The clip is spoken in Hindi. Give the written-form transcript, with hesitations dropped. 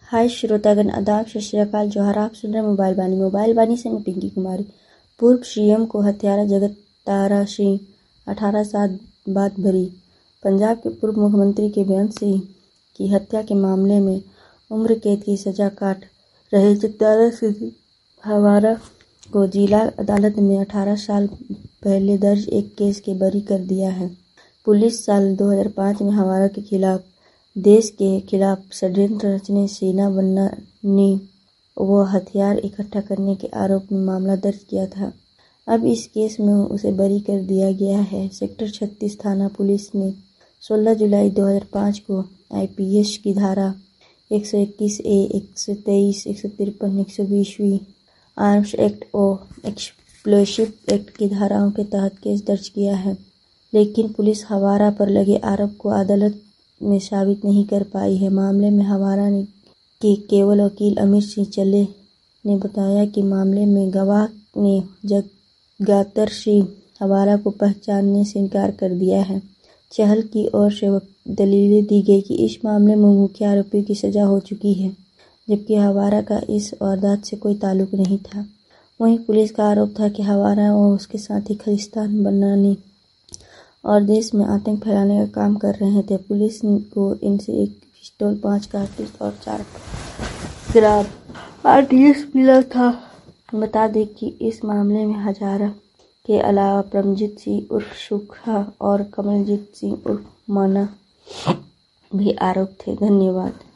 हाय श्रोतागण, आदाब, सत श्री अकाल, जोहार। आप सुन रहे मोबाइल बानी से मैं पिंकी कुमारी। पूर्व सीएम को हत्यारा जगत तारा सिंह 18 साल बाद बरी। पंजाब के पूर्व मुख्यमंत्री के बेअंत सिंह की हत्या के मामले में उम्र कैद की सजा काट रहे जगतारा सिंह हवारा को जिला अदालत ने 18 साल पहले दर्ज एक केस के बरी कर दिया है। पुलिस साल 2005 में हवारा के खिलाफ देश के खिलाफ षड्यंत्र रचने, सेना बनने व हथियार इकट्ठा करने के आरोप में मामला दर्ज किया था। अब इस केस में उसे बरी कर दिया गया है। सेक्टर 36 थाना पुलिस ने 16 जुलाई 2005 को आईपीसी की धारा 121A, 123, 153, 120वीं आर्म्स एक्ट और एक्सप्लोसिव एक्ट की धाराओं के तहत केस दर्ज किया है, लेकिन पुलिस हवारा पर लगे आरोप को अदालत में साबित नहीं कर पाई है। मामले में हवारा के केवल वकील अमित सिंह चल्ले ने बताया कि मामले में गवाह ने जगतार सिंह हवारा को पहचानने से इनकार कर दिया है। चहल की ओर से दलीलें दी गई कि इस मामले में मुख्य आरोपी की सजा हो चुकी है, जबकि हवारा का इस वारदात से कोई ताल्लुक नहीं था। वहीं पुलिस का आरोप था कि हवारा और उसके साथी खालिस्तान बनाने और देश में आतंक फैलाने का काम कर रहे थे। पुलिस को इनसे एक पिस्तौल, 5 कारतूस और 4 ग्राम आरडीएक्स मिला था। बता दें कि इस मामले में हजारा के अलावा परमजीत सिंह उर्फ सुखा और कमलजीत सिंह उर्फ मना भी आरोप थे। धन्यवाद।